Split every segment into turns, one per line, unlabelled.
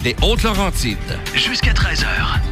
des Hautes-Laurentides.
Jusqu'à 13h.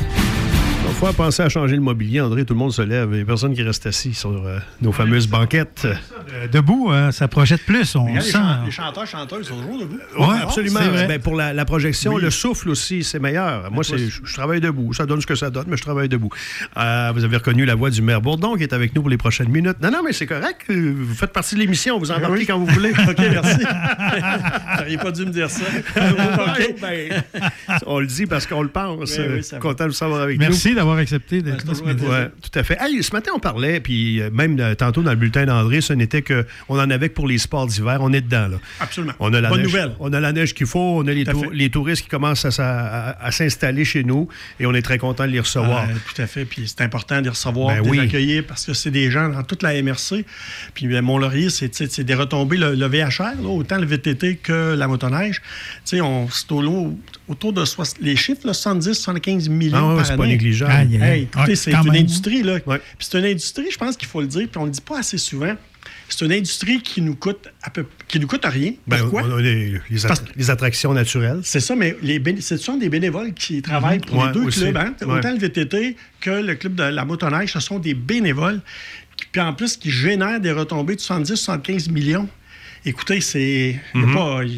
Il faut penser à changer le mobilier, André. Tout le monde se lève. Il n'y a personne qui reste assis sur nos fameuses banquettes.
Debout, ça projette plus. On sent.
Les chanteurs, chanteuses sont toujours debout.
Oui, absolument. Ben, pour la projection, le souffle aussi, c'est meilleur. Moi, je travaille debout. Ça donne ce que ça donne, mais je travaille debout. Vous avez reconnu la voix du maire Bourdon qui est avec nous pour les prochaines minutes. Non, mais c'est correct. Vous faites partie de l'émission. Vous embarquez quand vous voulez.
OK, merci. Vous n'auriez pas dû me dire ça.
Okay. Ben, on le dit parce qu'on le pense.
Oui,
content de vous savoir avec
nous.
Merci
d'avoir accepté d'être là ce midi.
Ouais, tout à fait. Hey, ce matin, on parlait, puis même tantôt dans le bulletin d'André, ce n'était qu'on en avait que pour les sports d'hiver. On est dedans, là.
Absolument.
On a la
Bonne
neige,
nouvelle.
On a la neige qu'il faut, on a les touristes qui commencent à s'installer chez nous et on est très content de les recevoir.
Tout à fait. Puis c'est important de les recevoir, de les accueillir parce que c'est des gens dans toute la MRC. Puis Mont-Laurier, c'est des retombées, le VHR, là, autant le VTT que la motoneige. Tu sais, c'est autour de les chiffres, 70-75 millions par année.
C'est pas négligeable.
Écoutez, c'est une industrie, là. Ouais. Puis c'est une industrie, je pense qu'il faut le dire, puis on le dit pas assez souvent. C'est une industrie qui nous coûte rien. Pourquoi?
On a les attractions naturelles.
C'est ça, mais ce sont des bénévoles qui travaillent pour les deux clubs. Hein? Autant le VTT que le club de la motoneige, ce sont des bénévoles. Puis en plus, qui génèrent des retombées de 70-75 millions. Écoutez, il n'y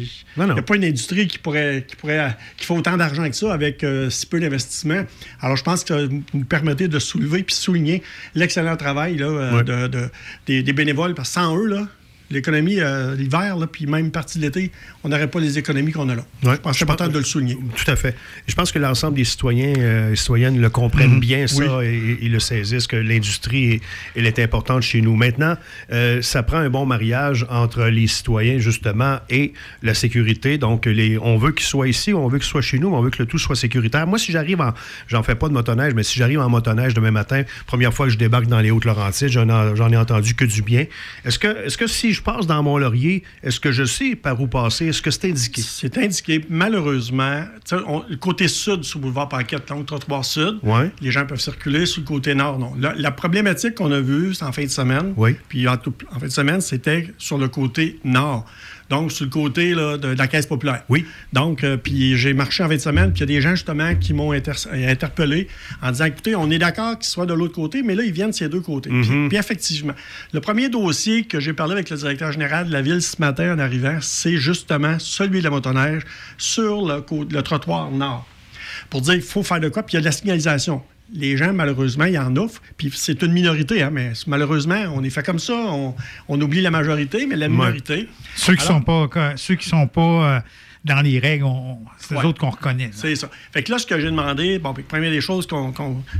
a pas une industrie qui fait autant d'argent que ça avec si peu d'investissement. Alors, je pense que vous nous permettez de soulever puis souligner l'excellent travail là, des bénévoles. Parce que sans eux, là, l'économie, l'hiver, puis même partie de l'été, on n'aurait pas les économies qu'on a là. Ouais, je pense que c'est important de le souligner.
Tout à fait. Et je pense que l'ensemble des citoyens et citoyennes le comprennent bien, ça, et le saisissent, que l'industrie, elle est importante chez nous. Maintenant, ça prend un bon mariage entre les citoyens, justement, et la sécurité. Donc, on veut qu'ils soient ici, on veut qu'ils soient chez nous, mais on veut que le tout soit sécuritaire. Moi, si j'arrive j'en fais pas de motoneige, mais si j'arrive en motoneige demain matin, première fois que je débarque dans les Hautes-Laurentides, j'en ai entendu que du bien. Est-ce que si je passe dans Mont-Laurier, est-ce que je sais par où passer? Est-ce que c'est indiqué?
C'est indiqué. Malheureusement, le côté sud, sur le boulevard Paquette, le trottoir sud, les gens peuvent circuler. Sur le côté nord, non. La problématique qu'on a vue, c'est en fin de semaine. Puis en fin de semaine, c'était sur le côté nord. Donc, sur le côté là, de la Caisse populaire.
Oui.
Donc, puis j'ai marché en fin de semaine, puis il y a des gens, justement, qui m'ont interpellé en disant, écoutez, on est d'accord qu'ils soient de l'autre côté, mais là, ils viennent de ces deux côtés. Puis effectivement, le premier dossier que j'ai parlé avec le directeur général de la Ville ce matin en arrivant, c'est justement celui de la motoneige sur le trottoir nord. Pour dire, il faut faire de quoi, puis il y a de la signalisation. Les gens, malheureusement, ils en offrent. Puis c'est une minorité, hein, mais malheureusement, on est fait comme ça. On oublie la majorité, mais la minorité...
Ceux qui ne sont pas dans les règles, c'est les autres qu'on reconnaît. Là.
C'est ça. Fait que là, ce que j'ai demandé, première des choses, qu'on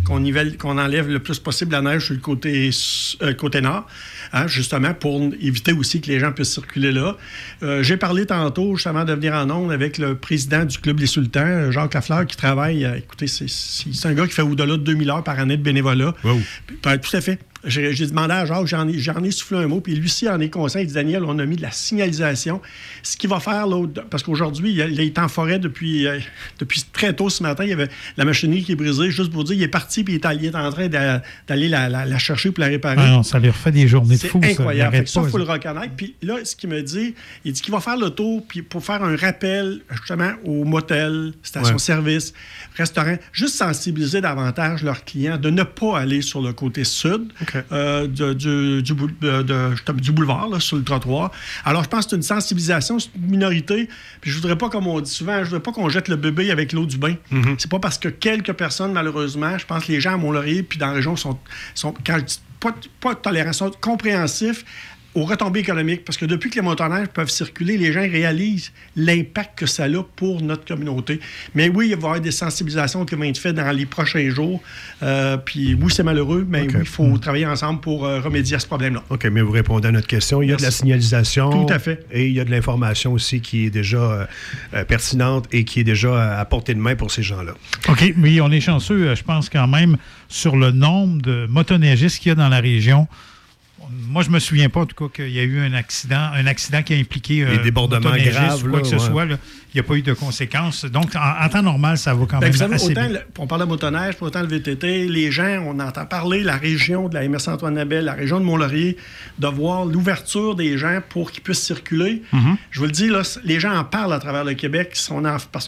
enlève le plus possible la neige sur le côté nord, hein, justement, pour éviter aussi que les gens puissent circuler là. J'ai parlé tantôt, justement, de venir en ondes avec le président du Club Les Sultans, Jacques Lafleur, qui travaille, écoutez, c'est un gars qui fait au-delà de 2000 heures par année de bénévolat. Wow. Tout à fait. J'ai demandé à Jacques, j'en ai soufflé un mot, puis lui aussi en est conscient. Il dit, Daniel, on a mis de la signalisation. Ce qu'il va faire, là, parce qu'aujourd'hui, il est en forêt depuis très tôt ce matin. Il y avait la machinerie qui est brisée. Juste pour dire, il est parti, puis il est en train d'aller la chercher pour la réparer.
Ah non, ça lui refait des journées de fou.
C'est incroyable. Ça, il faut le reconnaître. Puis là, ce qu'il me dit, il dit qu'il va faire le tour puis pour faire un rappel, justement, aux motels, stations-service, restaurants, juste sensibiliser davantage leurs clients de ne pas aller sur le côté sud. Du boulevard, là, sur le trottoir. Alors, je pense que c'est une sensibilisation, c'est une minorité. Puis je voudrais pas, comme on dit souvent, je voudrais pas qu'on jette le bébé avec l'eau du bain. C'est pas parce que quelques personnes, malheureusement, je pense que les gens à Mont-Laurier puis dans la région sont quand je dis pas tolérants, sont compréhensifs aux retombées économiques. Parce que depuis que les motoneiges peuvent circuler, les gens réalisent l'impact que ça a pour notre communauté. Mais oui, il va y avoir des sensibilisations qui vont être faites dans les prochains jours. Puis oui, c'est malheureux, mais oui, il faut travailler ensemble pour remédier à ce problème-là. OK, mais vous répondez à notre question. Il y a de la signalisation. Tout à fait. Et il y a de l'information aussi qui est déjà pertinente et qui est déjà à portée de main pour ces gens-là.
OK, mais on est chanceux, je pense quand même, sur le nombre de motoneigistes qu'il y a dans la région. Moi, je me souviens pas, en tout cas, qu'il y a eu un accident qui a impliqué
des débordements graves,
ou quoi que ce soit. Là. Il n'y a pas eu de conséquences. Donc, en temps normal, ça va quand même assez bien.
On parle de motoneige, autant le VTT, les gens, on entend parler, la région de la MRC Antoine-Labelle, la région de Mont-Laurier, de voir l'ouverture des gens pour qu'ils puissent circuler. Je vous le dis, là, les gens en parlent à travers le Québec, parce que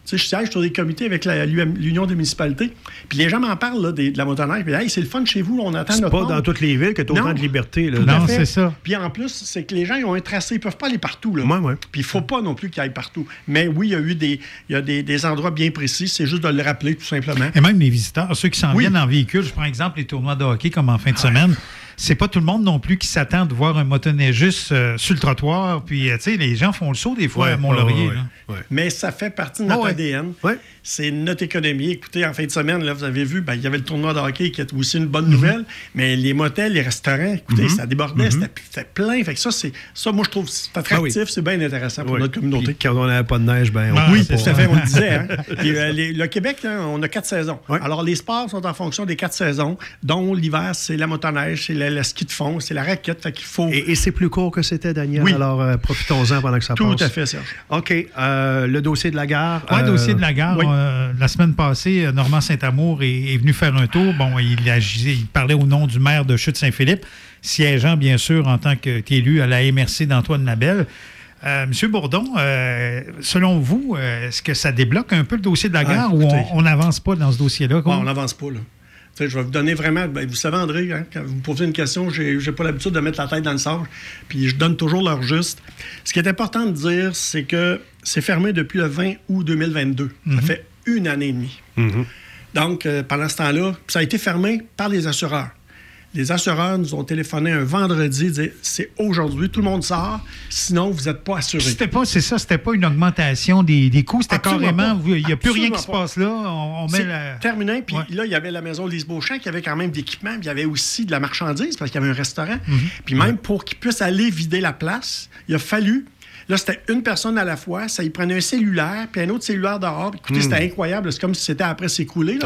Tu sais, je siège sur des comités avec l'Union des municipalités. Puis les gens m'en parlent là, de la motoneige. Puis, hey, c'est le fun chez vous, on attend notre
monde. C'est pas dans toutes les villes que tu as autant de liberté. Là.
Non, c'est ça.
Puis en plus, c'est que les gens, ils ont un tracé. Ils peuvent pas aller partout. Là.
Ouais.
Puis il faut pas non plus qu'ils aillent partout. Mais oui, il y a des endroits bien précis. C'est juste de le rappeler, tout simplement.
Et même les visiteurs, ceux qui s'en viennent en véhicule, je prends exemple les tournois de hockey comme en fin de semaine. C'est pas tout le monde non plus qui s'attend de voir un motoneigiste sur le trottoir. Puis, tu sais, les gens font le saut des fois à Mont-Laurier.
Mais ça fait partie de notre ADN.
Ouais.
C'est notre économie. Écoutez, en fin de semaine, là, vous avez vu, il y avait le tournoi de hockey qui est aussi une bonne nouvelle. Mais les motels, les restaurants, écoutez, ça débordait, c'était plein. Fait que ça, moi, je trouve c'est attractif, c'est bien intéressant pour notre communauté.
Puis, quand on n'avait pas de neige,
oui, tout à fait, on le disait. Hein. Puis, le Québec, on a 4 saisons. Ouais. Alors, les sports sont en fonction des 4 saisons, dont l'hiver, c'est la motoneige, c'est le ski de fond, c'est la raquette. Fait qu'il faut...
Et c'est plus court que c'était, Daniel. Oui. Alors, profitons-en pendant que ça passe.
Tout à fait, Serge.
OK. Le dossier de la gare.
Oui, le dossier de la gare. Oui. La semaine passée, Normand Saint-Amour est venu faire un tour. Bon, il parlait au nom du maire de Chute-Saint-Philippe, siégeant, bien sûr, en tant qu'élu à la MRC d'Antoine Labelle. Monsieur Bourdon, selon vous, est-ce que ça débloque un peu le dossier de la gare ou on n'avance pas dans ce dossier-là?
On n'avance pas, là. T'sais, je vais vous donner vraiment... vous savez, André, hein, quand vous me posez une question, j'ai pas l'habitude de mettre la tête dans le sable, puis je donne toujours l'heure juste. Ce qui est important de dire, c'est que c'est fermé depuis le 20 août 2022. Ça fait 1 année et demie. Donc, pendant ce temps-là, ça a été fermé par les assureurs. Les assureurs nous ont téléphoné un vendredi, dire c'est aujourd'hui, tout le monde sort, sinon vous n'êtes pas assuré.
C'était pas une augmentation des coûts, c'était carrément, il n'y a plus rien qui se passe là. On met
terminé, puis là, il y avait la maison Lise Beauchamp qui avait quand même d'équipement, puis il y avait aussi de la marchandise parce qu'il y avait un restaurant. Puis même pour qu'ils puissent aller vider la place, il a fallu. Là, c'était une personne à la fois. Ça, il prenait un cellulaire, puis un autre cellulaire dehors. Écoutez, c'était incroyable. C'est comme si c'était après s'écouler.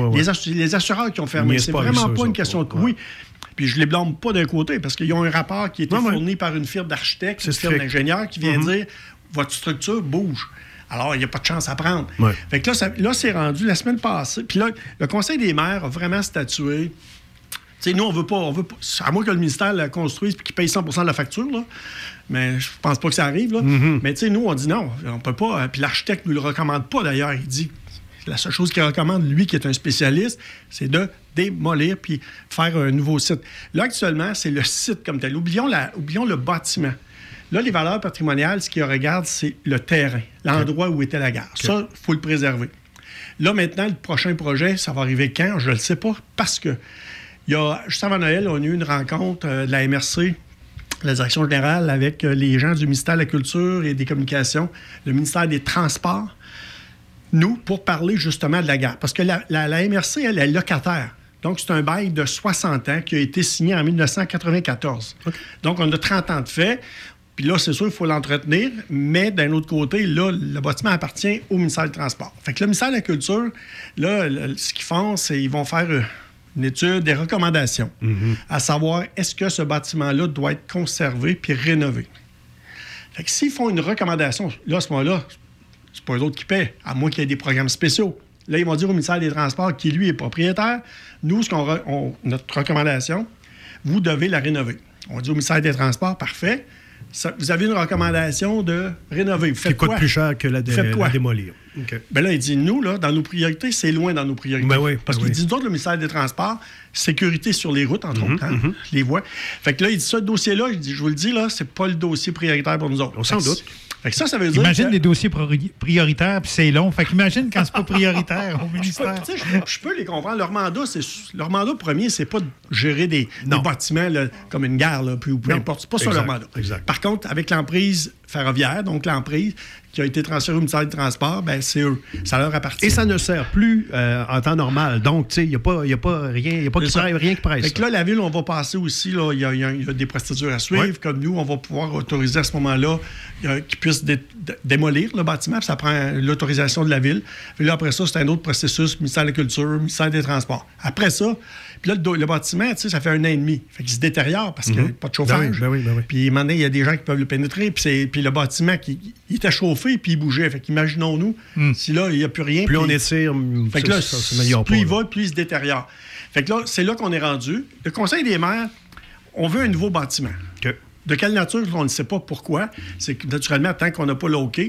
Les assureurs qui ont fermé. C'est vraiment pas une question de coût. Oui. Puis je les blâme pas d'un côté, parce qu'ils ont un rapport qui a été fourni par une firme d'architectes, une firme d'ingénieurs qui vient dire votre structure bouge. Alors, il n'y a pas de chance à prendre. Fait que là, c'est rendu la semaine passée. Puis là, le Conseil des maires a vraiment statué. T'sais, nous, on veut pas, à moins que le ministère la construise et qu'il paye 100 % de la facture, là. Mais je pense pas que ça arrive. Là. Mais nous, on dit non, on peut pas. Puis l'architecte ne le recommande pas, d'ailleurs. Il dit la seule chose qu'il recommande, lui, qui est un spécialiste, c'est de démolir puis faire un nouveau site. Là, actuellement, c'est le site comme tel. Oublions le bâtiment. Là, les valeurs patrimoniales, ce qu'ils regardent, c'est le terrain, l'endroit où était la gare. Ça, il faut le préserver. Là, maintenant, le prochain projet, ça va arriver quand? Je ne le sais pas, parce que juste avant Noël, on a eu une rencontre de la MRC, la direction générale, avec les gens du ministère de la Culture et des Communications, le ministère des Transports, nous, pour parler justement de la gare. Parce que la MRC, elle est locataire. Donc, c'est un bail de 60 ans qui a été signé en 1994. Donc, on a 30 ans de fait. Puis là, c'est sûr, il faut l'entretenir. Mais d'un autre côté, là, le bâtiment appartient au ministère du Transport. Fait que le ministère de la Culture, là, ce qu'ils font, c'est qu'ils vont faire une étude, des recommandations, à savoir est-ce que ce bâtiment-là doit être conservé puis rénové. Fait que s'ils font une recommandation, là, à ce moment-là, c'est pas eux autres qui paient, à moins qu'il y ait des programmes spéciaux. Là, ils vont dire au ministère des Transports, qui, lui, est propriétaire, nous, notre recommandation, vous devez la rénover. On dit au ministère des Transports, parfait, vous avez une recommandation de rénover. Vous faites
quoi? Qui coûte plus cher que la démolir.
Okay. Bien là, il dit, nous, là, dans nos priorités, c'est loin dans nos priorités. Parce qu'il dit, d'autres, le ministère des Transports, sécurité sur les routes, entre autres, les voies. Fait que là, il dit, ce dossier-là, je vous le dis, là, c'est pas le dossier prioritaire pour nous autres.
On s'en doute.
Fait que ça veut dire.
Imagine des dossiers prioritaires, puis c'est long. Fait qu'imagine quand c'est pas prioritaire au ministère.
Je peux les comprendre. Leur mandat premier, c'est pas de gérer des bâtiments là, comme une gare, là, ou peu importe. C'est pas ça leur mandat. Exact. Par contre, avec l'emprise ferroviaire, donc l'emprise qui a été transférée au ministère du Transport, ben c'est eux. Ça leur appartient.
Et ça ne sert plus en temps normal. Donc, tu sais, il n'y a pas rien qui presse.
Fait que là, la Ville, on va passer aussi, il y a des procédures à suivre. Comme nous, on va pouvoir autoriser à ce moment-là qu'ils puissent démolir le bâtiment. Puis ça prend l'autorisation de la Ville. Puis là, après ça, c'est un autre processus, ministère de la Culture, ministère des Transports. Après ça, puis là, le bâtiment, tu sais, ça fait 1 an et demi. Fait qu'il se détériore parce qu'il n'y a pas de chauffage.
Ben oui.
Puis maintenant, il y a des gens qui peuvent le pénétrer. Puis le bâtiment, il était chauffé puis il bougeait. Fait qu'imaginons-nous, si là, il n'y a plus rien.
Plus on étire,
fait que là, plus il va, plus il se détériore. Fait que là, c'est là qu'on est rendu. Le Conseil des maires, on veut un nouveau bâtiment. De quelle nature, on ne sait pas pourquoi. C'est que, naturellement, tant qu'on n'a pas le OK,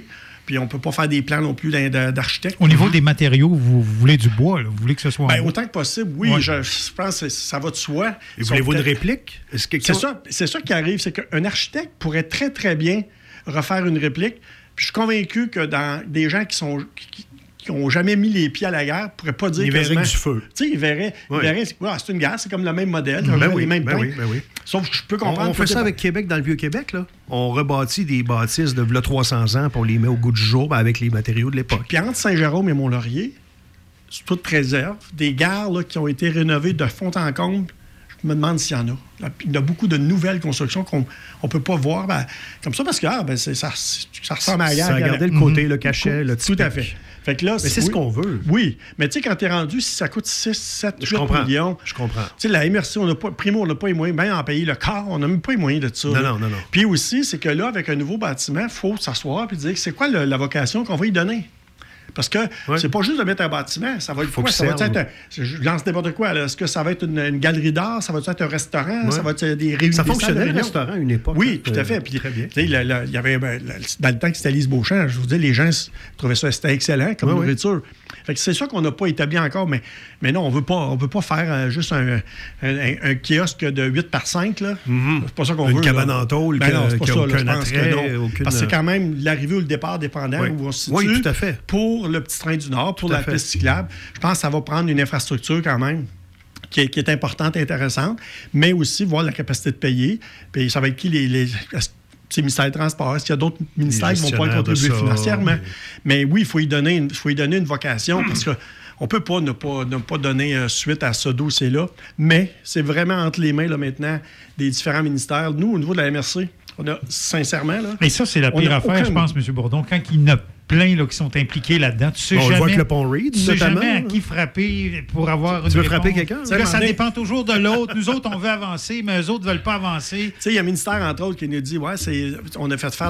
Puis on ne peut pas faire des plans non plus d'architecte.
Au niveau des matériaux, vous voulez du bois, là. Vous voulez que ce soit...
Autant que possible, oui. Ouais. Je pense que ça va de soi.
Et voulez-vous une réplique?
C'est ça qui arrive, c'est qu'un architecte pourrait très, très bien refaire une réplique. Puis je suis convaincu que dans des gens qui n'ont jamais mis les pieds à la guerre ne pourraient pas dire...
Ils verraient du feu.
Tu sais, ils verraient c'est une guerre, c'est comme le même modèle, les mêmes temps. Sauf que je peux comprendre...
On fait ça avec Québec, dans le Vieux-Québec, là. On rebâtit des bâtisses de 300 ans pour les mettre au goût du jour avec les matériaux de l'époque.
Puis entre Saint-Jérôme et Mont-Laurier, c'est toute réserve, des gares là, qui ont été rénovées de fond en comble. Je me demande s'il y en a. Il y a beaucoup de nouvelles constructions qu'on ne peut pas voir comme ça parce que ça ressemble à la guerre.
Ça a gardé le côté, le cachet, le typique.
Tout à fait. Fait que là,
mais c'est ce qu'on veut.
Oui. Mais tu sais, quand tu es rendu, si ça coûte 6, 7, 8 millions...
Je comprends.
Tu sais, la MRC, on n'a pas les moyens, même en payer le quart, on n'a même pas les moyens de ça.
Non.
Puis aussi, c'est que là, avec un nouveau bâtiment, il faut s'asseoir et dire c'est quoi la vocation qu'on va y donner. Parce que c'est pas juste de mettre un bâtiment, ça va être quoi? Ça va être je lance n'importe quoi. Là. Est-ce que ça va être une galerie d'art? Ça va être un restaurant? Ça va être des réunions?
Ça fonctionnait, le restaurant, à une époque.
Oui, tout à fait. Puis,
très bien.
Il y avait, dans le temps que c'était Lise Beauchamp, je vous dis, les gens trouvaient ça c'était excellent comme nourriture. Fait que c'est ça qu'on n'a pas établi encore, mais non, on veut pas faire juste un kiosque de 8 par 5. Là. C'est pas ça qu'on veut.
Une cabane en tôle qui n'a aucun attrait.
Parce que c'est quand même l'arrivée ou le départ dépendant où on se situe.
Oui, tout à fait.
Pour le petit train du Nord, pour la piste cyclable. Je pense que ça va prendre une infrastructure quand même qui est importante et intéressante, mais aussi voir la capacité de payer. Puis ça va être qui c'est le ministère des Transports. Est-ce qu'il y a d'autres ministères qui vont pouvoir contribuer financièrement? Mais oui, il faut y donner une vocation parce qu'on ne peut pas ne pas donner suite à ce dossier-là. Mais c'est vraiment entre les mains là, maintenant des différents ministères. Nous, au niveau de la MRC, on a sincèrement... Là,
mais ça, c'est la pire affaire, je pense, M. Bourdon. Quand il y en a plein là, qui sont impliqués là-dedans, tu sais jamais...
On voit que le pont Reed,
tu sais jamais à qui frapper pour avoir une
Tu veux
réponse.
frapper quelqu'un?
Là, ça dépend toujours de l'autre. Nous autres, on veut avancer, mais eux autres ne veulent pas avancer.
Tu sais, il y a un ministère, entre autres, qui nous dit on a fait faire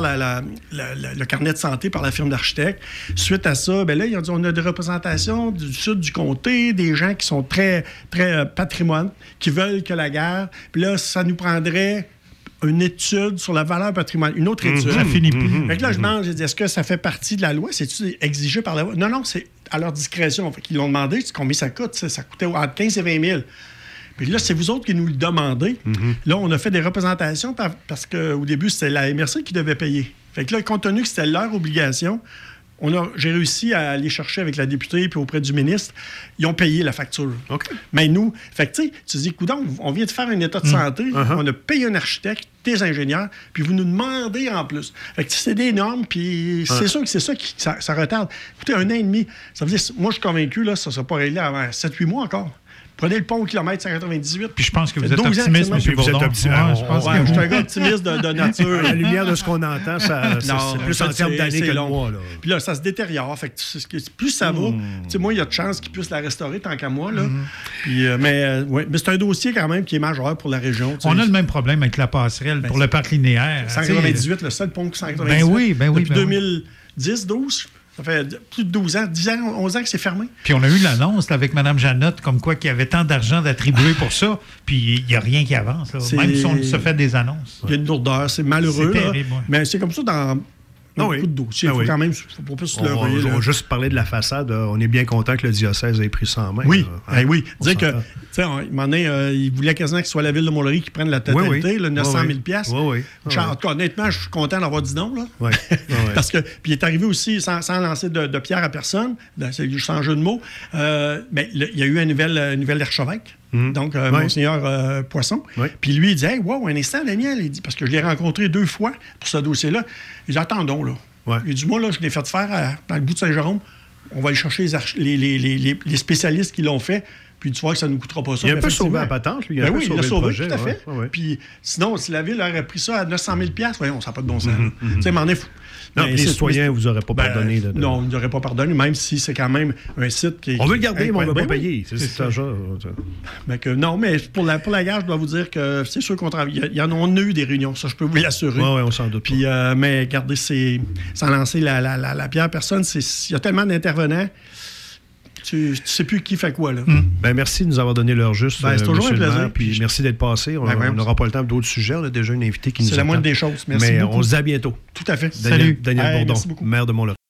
le carnet de santé par la firme d'architectes. Suite à ça, là, ils ont dit on a des représentations du sud du comté, des gens qui sont très, très patrimoine, qui veulent que la gare... Puis là, ça nous prendrait... une étude sur la valeur patrimoniale, une autre étude.
Ça finit plus.
Fait que là, je demande, j'ai dit, est-ce que ça fait partie de la loi? C'est-tu exigé par la loi? Non, c'est à leur discrétion. Fait qu'ils l'ont demandé, combien ça coûte? Ça coûtait entre 15 et 20 000. Puis là, c'est vous autres qui nous le demandez. Là, on a fait des représentations parce qu'au début, c'était la MRC qui devait payer. Fait que là, compte tenu que c'était leur obligation, j'ai réussi à aller chercher avec la députée puis auprès du ministre. Ils ont payé la facture.
OK.
Mais nous, fait que tu sais, tu dis, coudonc, on vient de faire un état de santé, on a payé un architecte, des ingénieurs, puis vous nous demandez en plus. Fait que c'est des normes, puis c'est sûr que c'est ça qui ça retarde. Écoutez, 1 an et demi, ça veut dire, moi, je suis convaincu, là, ça ne sera pas réglé avant 7-8 mois encore. Prenez le pont au kilomètre 198.
Puis je pense que vous êtes optimiste, M. Bourdon.
Je suis un
gars optimiste de nature.
À la lumière de ce qu'on entend, c'est plus en termes d'années que de mois. Là.
Puis là, ça se détériore. Fait que plus ça va, moi, il y a de chances qu'ils puissent la restaurer tant qu'à moi. Là. Puis, mais c'est un dossier quand même qui est majeur pour la région.
On a le même problème avec la passerelle pour le parc linéaire.
198, le seul pont 198.
Ben oui.
Depuis 2010, 12. Ça fait plus de 12 ans, 10 ans, 11 ans que c'est fermé.
Puis on a eu l'annonce avec Mme Janotte, comme quoi qu'il y avait tant d'argent d'attribuer pour ça, puis il n'y a rien qui avance. Même si on se fait des annonces.
Il y a une lourdeur, c'est malheureux.
C'est terrible,
mais c'est comme ça dans beaucoup de dossiers. Il faut quand même faut pas se leurrer.
On va juste parler de la façade. On est bien content que le diocèse ait pris ça en main.
Oui, oui. Dire que, tu sais, à un moment donné, il voulait quasiment que ce soit la ville de Mont-Laurier qui prenne la totalité, le 900 000 $. En tout cas, honnêtement, je suis content d'avoir dit non. Là. Parce que, puis il est arrivé aussi, sans lancer de pierre à personne, sans jeu de mots, mais il y a eu un nouvel archevêque. Donc, Monseigneur Poisson. Puis lui, il dit, hey, wow, un instant, Daniel, il dit, parce que je l'ai rencontré 2 fois pour ce dossier-là. Il dit, attendons, là. Il dit, moi, là, je l'ai fait faire dans le bout de Saint-Jérôme. On va aller chercher les spécialistes qui l'ont fait. Puis tu vois que ça ne nous coûtera pas ça.
Il a un peu sauvé la patente, lui.
Il a sauvé, tout à fait. Puis sinon, si la ville aurait pris ça à 900 000 $, voyons, ça n'a pas de bon sens. Tu sais, m'en est fou.
Non, les citoyens, vous n'aurez pas pardonné.
Non, ils n'auraient pas pardonné, même si c'est quand même un site qui est...
On veut le garder, mais on ne va pas payer. C'est ça.
Non, mais pour la gare, je dois vous dire que c'est sûr qu'on travaille. Il y en a eu des réunions, ça, je peux vous l'assurer.
Oui, on s'en doute.
Puis, mais garder sans lancer la pierre, personne, il y a tellement d'intervenants. Tu ne sais plus qui fait quoi, là.
Ben, merci de nous avoir donné l'heure juste.
C'est toujours un plaisir.
Puis merci d'être passé. On n'aura pas le temps d'autres sujets. On a déjà une invitée qui nous attend.
C'est la moindre des choses. Merci beaucoup.
On se dit à bientôt.
Tout à fait.
Salut. Daniel Bourdon, maire de Mont-Laurier.